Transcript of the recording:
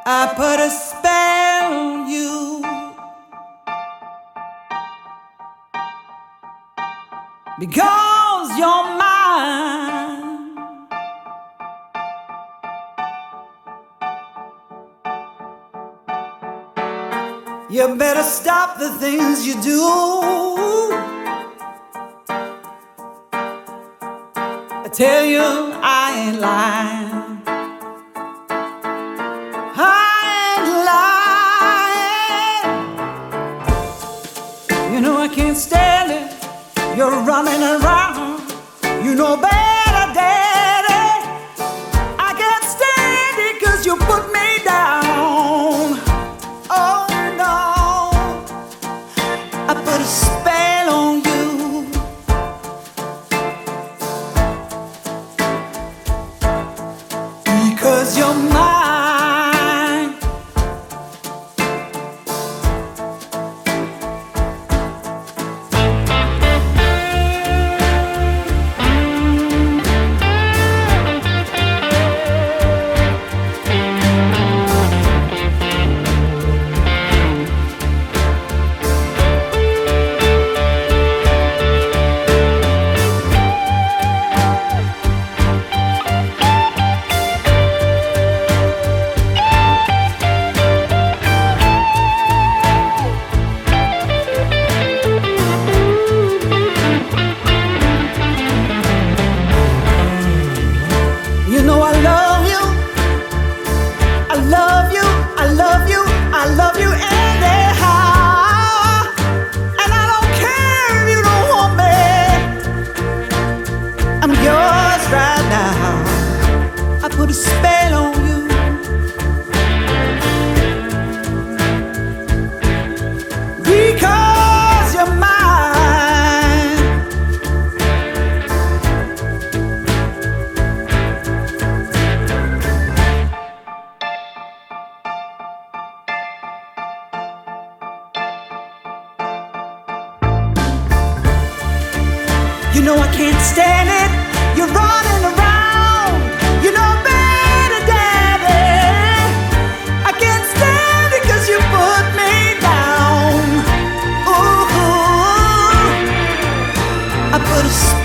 I put a spell on you because you're mine. You better stop the things you do. I tell you I ain't lying. I can't stand it. You're running around. You know better, Daddy. I can't stand it 'cause you put me down. Oh no, I put a spell on you because you're mine. You know I love you, I love you, I love you, I love you anyhow. And I don't care if you don't want me, I'm yours right now. I put a spell on you because you're mine. You know I can't stand it. You're running around. You know better, Daddy. I can't stand it 'cause you put me down. Ooh, I put a